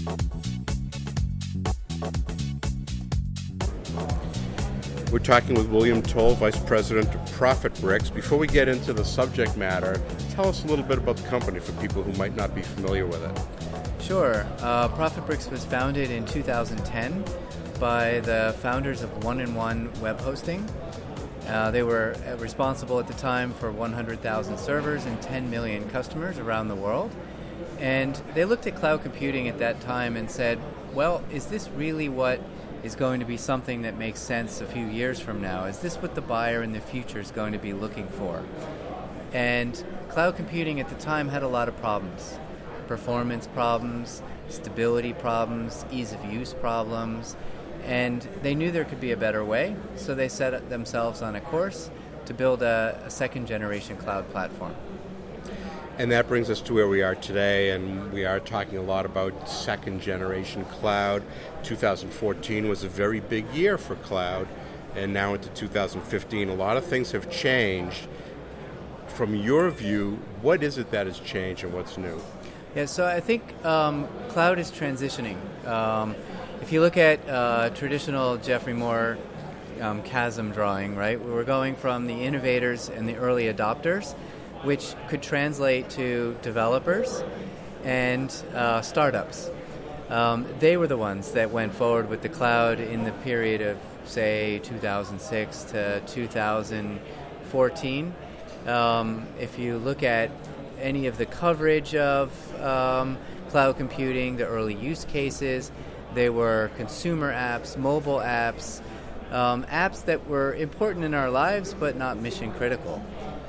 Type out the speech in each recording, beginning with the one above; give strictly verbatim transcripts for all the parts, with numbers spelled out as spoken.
We're talking with William Toll, Vice President of ProfitBricks. Before we get into the subject matter, tell us a little bit about the company for people who might not be familiar with it. Sure. Uh, ProfitBricks was founded in two thousand ten by the founders of one and one Web Hosting. Uh, they were responsible at the time for one hundred thousand servers and ten million customers around the world. And they looked at cloud computing at that time and said, well, is this really what is going to be something that makes sense a few years from now? Is this what the buyer in the future is going to be looking for? And cloud computing at the time had a lot of problems. Performance problems, stability problems, ease of use problems, and they knew there could be a better way, so they set themselves on a course to build a, a second generation cloud platform. And that brings us to where we are today, and we are talking a lot about second generation cloud. two thousand fourteen was a very big year for cloud, and now into two thousand fifteen, a lot of things have changed. From your view, what is it that has changed and what's new? Yeah, so I think um, cloud is transitioning. Um, if you look at uh, traditional Geoffrey Moore um, chasm drawing, right, we're going from the innovators and the early adopters, which could translate to developers and uh, startups. Um, they were the ones that went forward with the cloud in the period of, say, two thousand six to two thousand fourteen. Um, if you look at any of the coverage of um, cloud computing, the early use cases, they were consumer apps, mobile apps, um, apps that were important in our lives but not mission critical.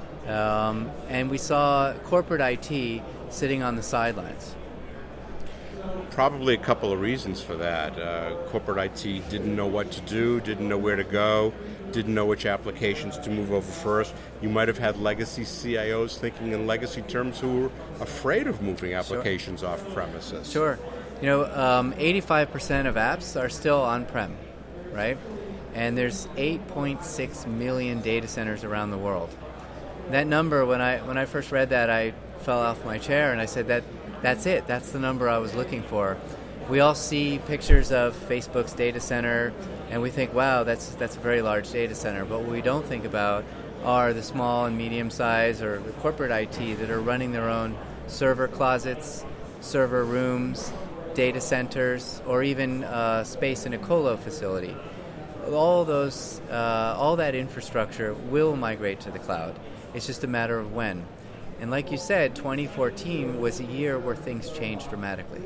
Um, and we saw corporate I T sitting on the sidelines. Probably a couple of reasons for that. Uh, corporate I T didn't know what to do, didn't know where to go, didn't know which applications to move over first. You might have had legacy C I Os thinking in legacy terms who were afraid of moving applications sure. off premises. Sure. You know, um, eighty-five percent of apps are still on-prem, right? And there's eight point six million data centers around the world. That number, when I when I first read that, I fell off my chair and I said, that that's it. That's the number I was looking for. We all see pictures of Facebook's data center, and we think, wow, that's that's a very large data center. But what we don't think about are the small and medium-sized or the corporate I T that are running their own server closets, server rooms, data centers, or even uh, space in a colo facility. All those, uh, all that infrastructure will migrate to the cloud. It's just a matter of when. And like you said, twenty fourteen was a year where things changed dramatically.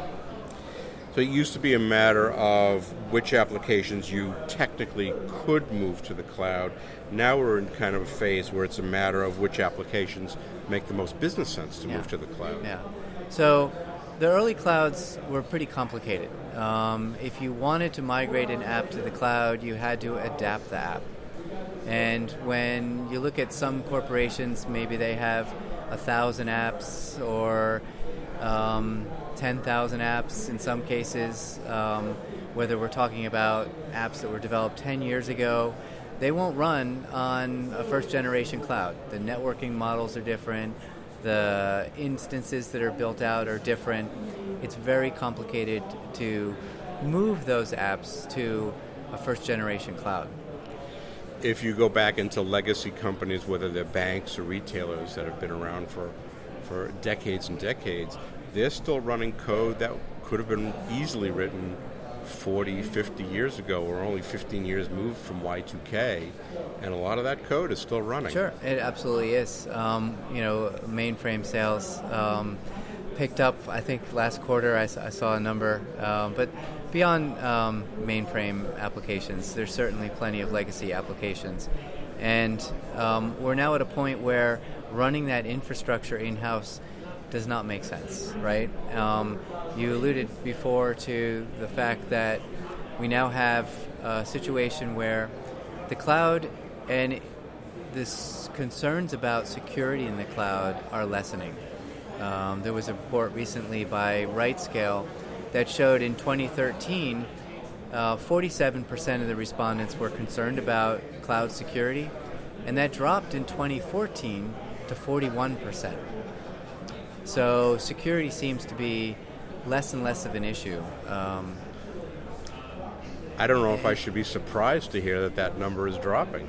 So it used to be a matter of which applications you technically could move to the cloud. Now we're in kind of a phase where it's a matter of which applications make the most business sense to yeah. move to the cloud. Yeah. So the early clouds were pretty complicated. Um, if you wanted to migrate an app to the cloud, you had to adapt the app. And when you look at some corporations, maybe they have a thousand apps or um, ten thousand apps in some cases, um, whether we're talking about apps that were developed ten years ago, they won't run on a first-generation cloud. The networking models are different. The instances that are built out are different. It's very complicated to move those apps to a first-generation cloud. If you go back into legacy companies, whether they're banks or retailers that have been around for, for decades and decades, they're still running code that could have been easily written forty, fifty years ago. We're only fifteen years moved from Y two K, and a lot of that code is still running. Sure, it absolutely is. Um, you know, mainframe sales um, picked up, I think last quarter I, I saw a number, um, but beyond um, mainframe applications, there's certainly plenty of legacy applications. And um, we're now at a point where running that infrastructure in-house does not make sense, right? Um, you alluded before to the fact that we now have a situation where the cloud and this concerns about security in the cloud are lessening. Um, there was a report recently by RightScale that showed in twenty thirteen, uh, forty-seven percent of the respondents were concerned about cloud security, and that dropped in twenty fourteen to forty-one percent. So security seems to be less and less of an issue. Um, I don't know if I should be surprised to hear that that number is dropping.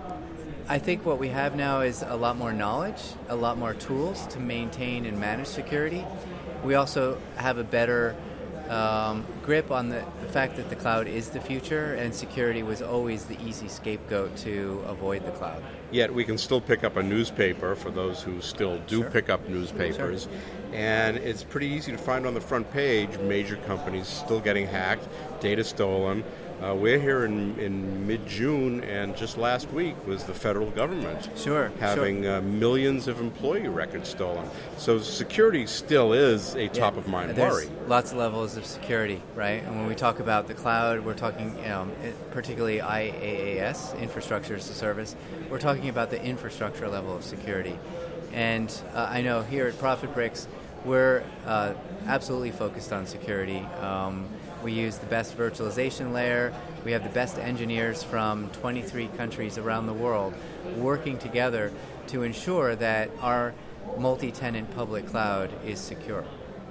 I think what we have now is a lot more knowledge, a lot more tools to maintain and manage security. We also have a better um, grip on the, the fact that the cloud is the future, and security was always the easy scapegoat to avoid the cloud. Yet we can still pick up a newspaper, for those who still do Sure. pick up newspapers, Sure. and it's pretty easy to find on the front page major companies still getting hacked, data stolen. Uh, we're here in, in mid-June, and just last week was the federal government Sure, having sure. Uh, millions of employee records stolen. So security still is a top-of-mind There's worry. lots of levels of security, right? And when we talk about the cloud, we're talking um, it, particularly I A A S, Infrastructure as a Service. We're talking about the infrastructure level of security. And uh, I know here at ProfitBricks, we're uh, absolutely focused on security. Um, we use the best virtualization layer. We have the best engineers from twenty-three countries around the world working together to ensure that our multi-tenant public cloud is secure.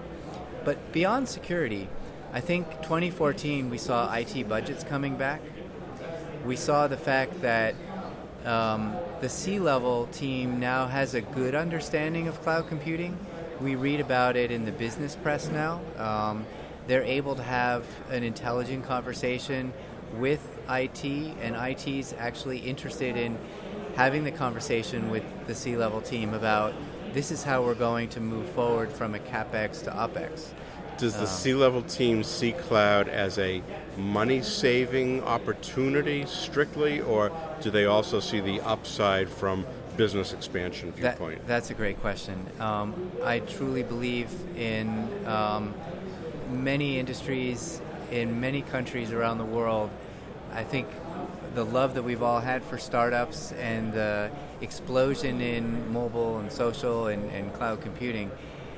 But beyond security, I think twenty fourteen we saw I T budgets coming back. We saw the fact that um, the C-level team now has a good understanding of cloud computing. We read about it in the business press now. Um, they're able to have an intelligent conversation with I T, and I T's actually interested in having the conversation with the C-level team about this is how we're going to move forward from a CapEx to OpEx. Does the Um, C-level team see cloud as a money-saving opportunity strictly, or do they also see the upside from business expansion That, viewpoint? that's a great question. Um, I truly believe in um, many industries, in many countries around the world. I think the love that we've all had for startups and the explosion in mobile and social and, and cloud computing,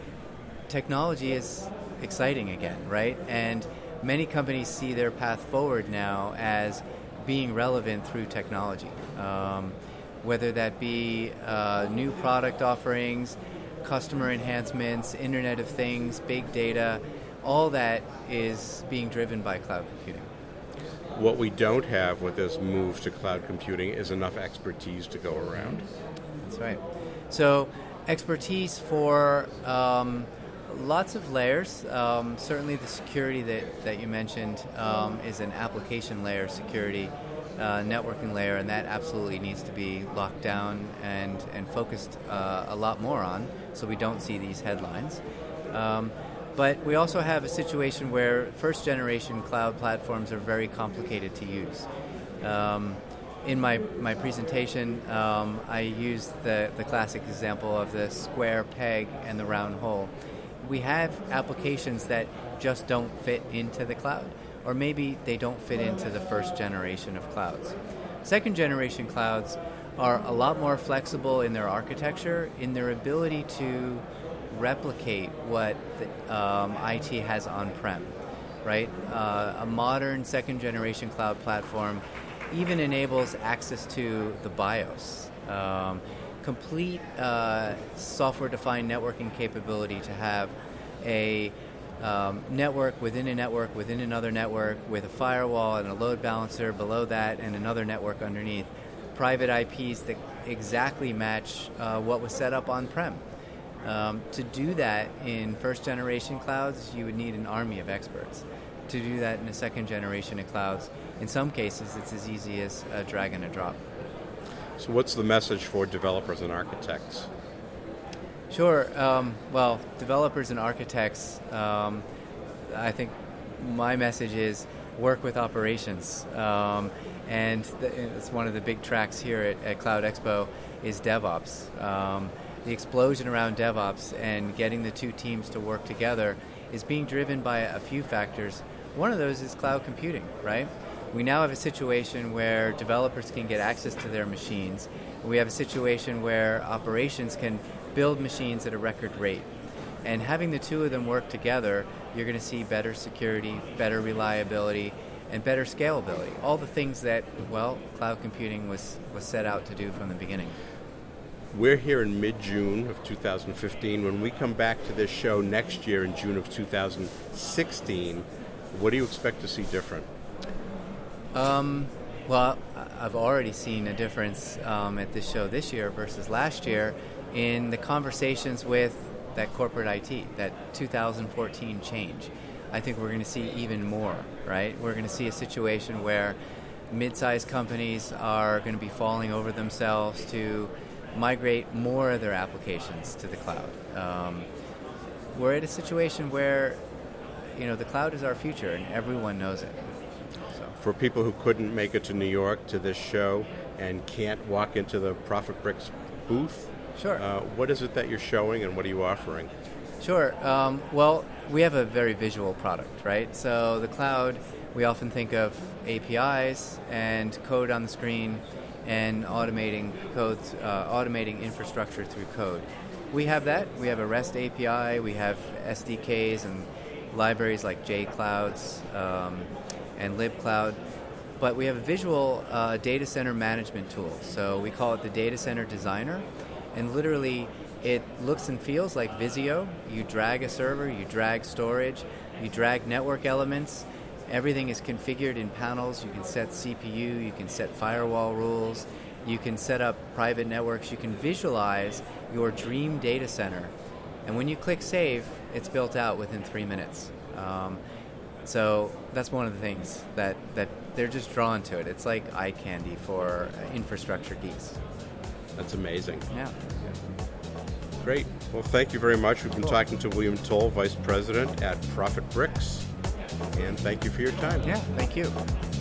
technology is exciting again, right? And many companies see their path forward now as being relevant through technology. Um, whether that be uh, new product offerings, customer enhancements, Internet of Things, big data, all that is being driven by cloud computing. What we don't have with this move to cloud computing is enough expertise to go around. That's right. So expertise for um, lots of layers. Um, certainly the security that, that you mentioned um, is an application layer security, uh, networking layer, and that absolutely needs to be locked down and, and focused uh, a lot more on so we don't see these headlines. Um, But we also have a situation where first-generation cloud platforms are very complicated to use. Um, in my, my presentation, um, I used the, the classic example of the square peg and the round hole. We have applications that just don't fit into the cloud, or maybe they don't fit into the first generation of clouds. Second-generation clouds are a lot more flexible in their architecture, in their ability to replicate what the, um, I T has on-prem, right? Uh, a modern second-generation cloud platform even enables access to the BIOS, um, complete uh, software-defined networking capability to have a um, network within a network within another network with a firewall and a load balancer below that and another network underneath, private I Ps that exactly match uh, what was set up on-prem. Um, to do that in first-generation clouds, you would need an army of experts. To do that in a second generation of clouds, in some cases, it's as easy as a drag and a drop. So what's the message for developers and architects? Sure. Um, well, developers and architects, um, I think my message is work with operations. Um, and th- it's one of the big tracks here at, at Cloud Expo is DevOps. Um, The explosion around DevOps and getting the two teams to work together is being driven by a few factors. One of those is cloud computing, right? We now have a situation where developers can get access to their machines. We have a situation where operations can build machines at a record rate. And having the two of them work together, you're going to see better security, better reliability, and better scalability. All the things that, well, cloud computing was, was set out to do from the beginning. we're here in mid-June of two thousand fifteen. When we come back to this show next year in June of two thousand sixteen, what do you expect to see different? Um, well, I've already seen a difference um, at this show this year versus last year in the conversations with that corporate I T, that two thousand fourteen change. I think we're going to see even more, right? We're going to see a situation where mid-sized companies are going to be falling over themselves to migrate more of their applications to the cloud. Um, we're at a situation where, you know, the cloud is our future and everyone knows it. So. For people who couldn't make it to New York to this show and can't walk into the ProfitBricks booth, sure. Uh, what is it that you're showing and what are you offering? Sure. Um, well, we have a very visual product, right? So the cloud, we often think of A P Is and code on the screen and automating codes, uh, automating infrastructure through code. We have that. We have a REST A P I. We have S D Ks and libraries like JClouds um, and LibCloud. But we have a visual uh, data center management tool. So we call it the Data Center Designer. And literally, it looks and feels like Visio. You drag a server, you drag storage, you drag network elements. Everything is configured in panels. You can set C P U, you can set firewall rules, you can set up private networks, you can visualize your dream data center. And when you click save, it's built out within three minutes. Um, so that's one of the things that, that they're just drawn to it. It's like eye candy for infrastructure geeks. That's amazing. Yeah. Great. Well, thank you very much. We've been Cool. talking to William Toll, Vice President at ProfitBricks, and thank you for your time. Yeah, thank you.